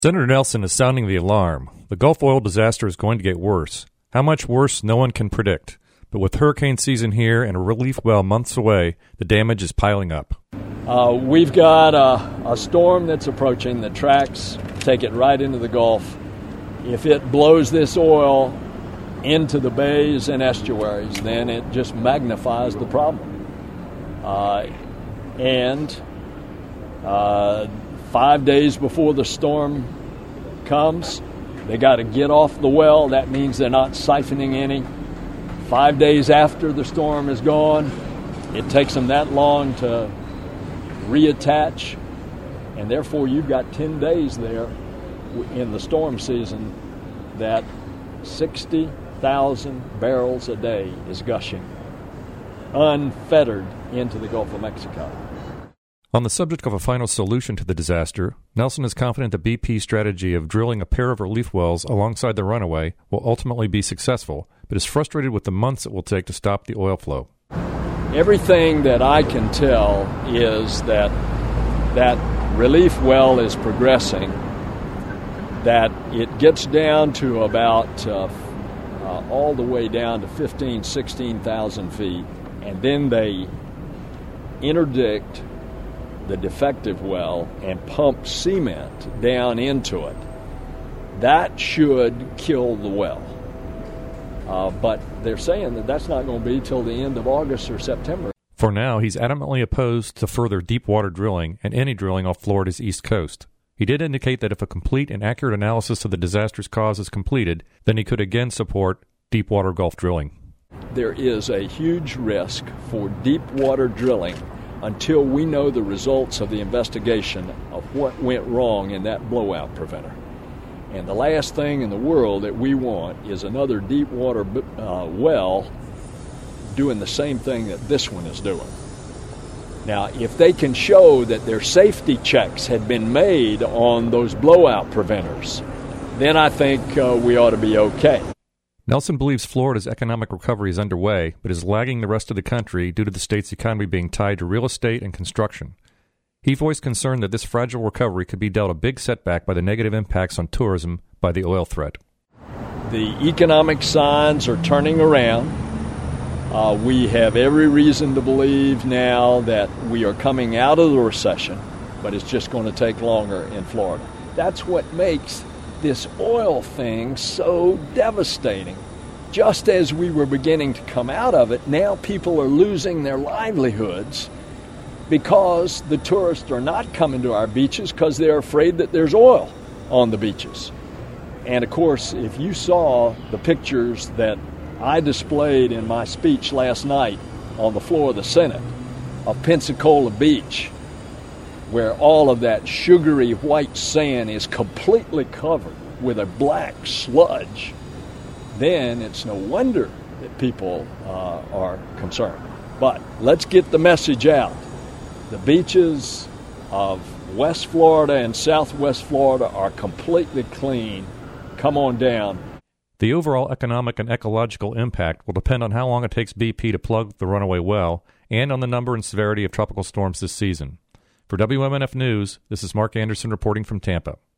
Senator Nelson is sounding the alarm. The Gulf oil disaster is going to get worse. How much worse, no one can predict. But with hurricane season here and a relief well months away, the damage is piling up. We've got a storm that's approaching. The tracks take it right into the Gulf. If it blows this oil into the bays and estuaries, then it just magnifies the problem. 5 days before the storm comes, they got to get off the well. That means they're not siphoning any. 5 days after the storm is gone, it takes them that long to reattach, and therefore you've got 10 days there in the storm season that 60,000 barrels a day is gushing unfettered into the Gulf of Mexico. On the subject of a final solution to the disaster, Nelson is confident the BP's strategy of drilling a pair of relief wells alongside the runaway will ultimately be successful, but is frustrated with the months it will take to stop the oil flow. Everything that I can tell is that relief well is progressing, that it gets down to about all the way down to 16,000 feet, and then they interdict the defective well and pump cement down into it. That should kill the well. But they're saying that that's not going to be till the end of August or September. For now, he's adamantly opposed to further deep water drilling and any drilling off Florida's east coast. He did indicate that if a complete and accurate analysis of the disaster's cause is completed, then he could again support deep water Gulf drilling. There is a huge risk for deep water drilling until we know the results of the investigation of what went wrong in that blowout preventer. And the last thing in the world that we want is another deep water well doing the same thing that this one is doing. Now, if they can show that their safety checks had been made on those blowout preventers, then I think we ought to be okay. Nelson believes Florida's economic recovery is underway, but is lagging the rest of the country due to the state's economy being tied to real estate and construction. He voiced concern that this fragile recovery could be dealt a big setback by the negative impacts on tourism by the oil threat. The economic signs are turning around. We have every reason to believe now that we are coming out of the recession, but it's just going to take longer in Florida. That's what makes this oil thing so devastating. Just as we were beginning to come out of it, now people are losing their livelihoods because the tourists are not coming to our beaches because they're afraid that there's oil on the beaches. And of course, if you saw the pictures that I displayed in my speech last night on the floor of the Senate of Pensacola Beach, where all of that sugary white sand is completely covered with a black sludge, then it's no wonder that people are concerned. But let's get the message out. The beaches of West Florida and Southwest Florida are completely clean. Come on down. The overall economic and ecological impact will depend on how long it takes BP to plug the runaway well and on the number and severity of tropical storms this season. For WMNF News, this is Mark Anderson reporting from Tampa.